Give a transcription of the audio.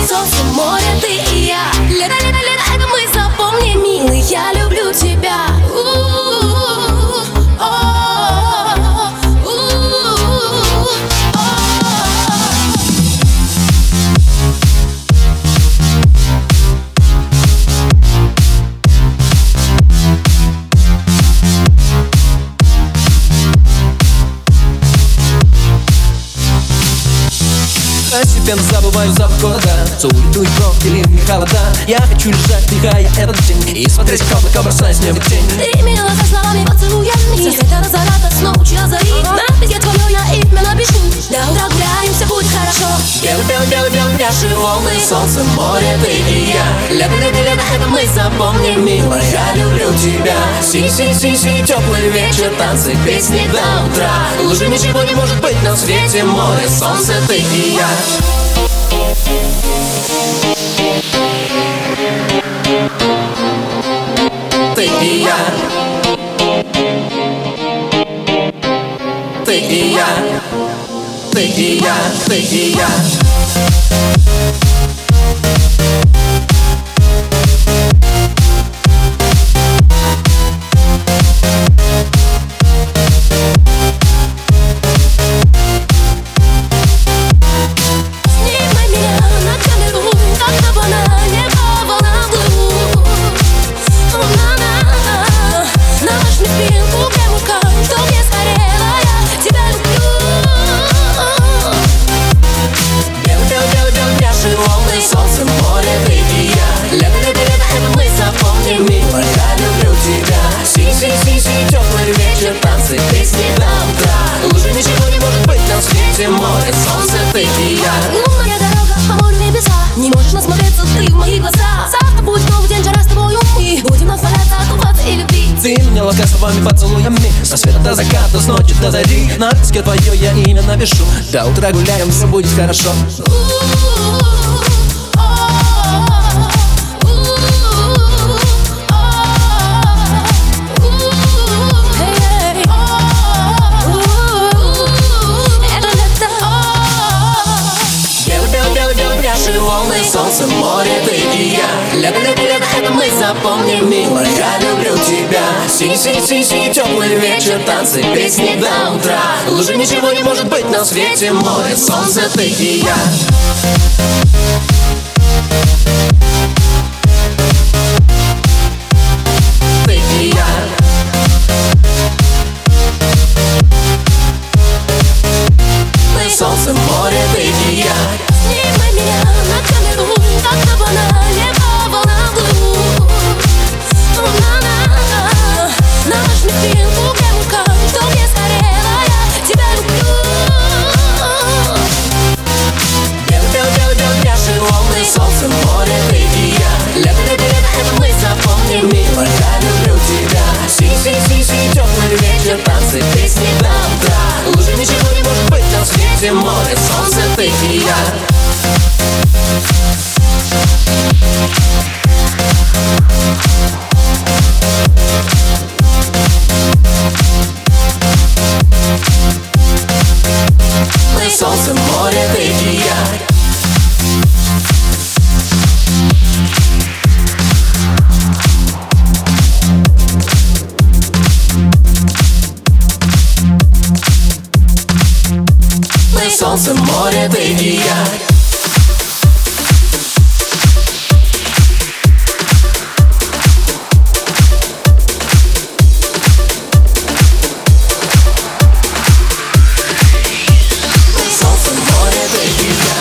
солнце, море, ты и я. Лето, лето, лето, это мы, запомни, милый, я люблю тебя. Постепенно забываю запах города, улетуют пробки, ливни, холода. Я хочу лежать, вдыхая этот день, и смотреть, как облака бросаясь мне в тень. Ты мила за словами, поцелуями, со света до заката, с ночи до зари. На песке твое я имя напишу, до утра гуляем, все будет хорошо. Белый, белый, белый, белый, пляши волны, солнце, море, ты и я. Лето, лето, лето, это мы, запомни, милая, я люблю тебя. Синий, синий, синий, синий, теплый вечер, танцы, песни до утра. Лучше ничего не может быть на свете, море, солнце, ты и я. Ты и я. Ты и я. Ты и я. Ты и я. Теплый вечер, танцы, песни до утра. Лучше ничего не может быть на свете, море, солнце, ты и я. Лунная дорога по морю небеса, не можешь насмотреться ты в мои глаза. Завтра будет новый день, жара с тобою, и будем наслаждаться, купаться и любить. Ты меня ласкай словами, поцелуями, со света до заката, с ночи до зари. На песке твое я имя напишу, до утра гуляем, все будет хорошо. Волны, солнце, море, ты и я. Лето, лето, лето, это мы, запомни, милая, я люблю тебя. Синий, синий, синий, синий, теплый вечер, танцы, песни до утра. Лучше ничего не может быть на свете, море, солнце, ты и я. Ты и я. Солнце, море, ты и я. Снимай меня на камеру, как на банане по волнам плыву. На наш вечеринку прямо как, чтоб я сгорела, я тебя люблю. Белый, белый, белый, белый, пляши волны, солнце, море, ты и я. Лето, лето, лето, это мы, запомни, милая, я люблю тебя. Синий, синий, синий, синий, теплый вечер, танцы, песни до утра. Лучше ничего не может быть на свете, море, солнце, ты и я. Солнце, море, ты и я. Солнце, море, ты и я.